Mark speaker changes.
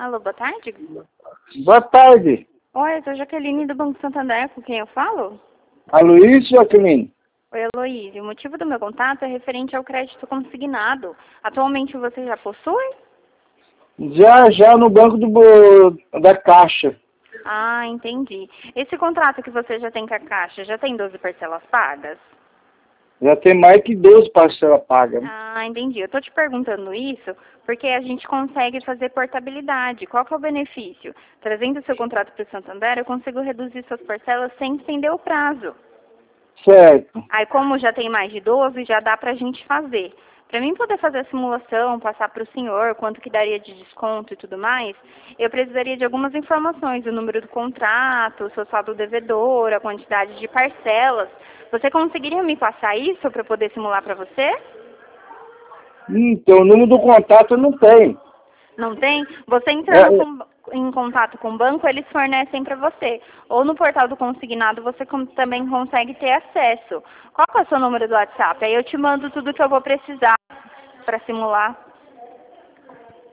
Speaker 1: Alô, boa tarde.
Speaker 2: Boa tarde.
Speaker 1: Oi, eu sou Jaqueline do Banco Santander, com quem eu falo?
Speaker 2: Aloysio, Jaqueline?
Speaker 1: Oi, Heloísa. O motivo do meu contato é referente ao crédito consignado. Atualmente você já possui?
Speaker 2: Já no banco da Caixa.
Speaker 1: Ah, entendi. Esse contrato que você já tem com a Caixa, já tem 12 parcelas pagas?
Speaker 2: Já tem mais que 12 parcelas pagas.
Speaker 1: Ah, entendi. Eu tô te perguntando isso porque a gente consegue fazer portabilidade. Qual que é o benefício? Trazendo o seu contrato para o Santander, eu consigo reduzir suas parcelas sem estender o prazo.
Speaker 2: Certo.
Speaker 1: Aí, como já tem mais de 12, já dá pra gente fazer. Para mim poder fazer a simulação, passar para o senhor quanto que daria de desconto e tudo mais, eu precisaria de algumas informações, o número do contrato, o seu saldo devedor, a quantidade de parcelas. Você conseguiria me passar isso para eu poder simular para você?
Speaker 2: Então, o número do contato não tem.
Speaker 1: Não tem? Você entrando
Speaker 2: É,
Speaker 1: em contato com o banco, eles fornecem para você. Ou no portal do consignado você também consegue ter acesso. Qual que é o seu número do WhatsApp? Aí eu te mando tudo que eu vou precisar para simular.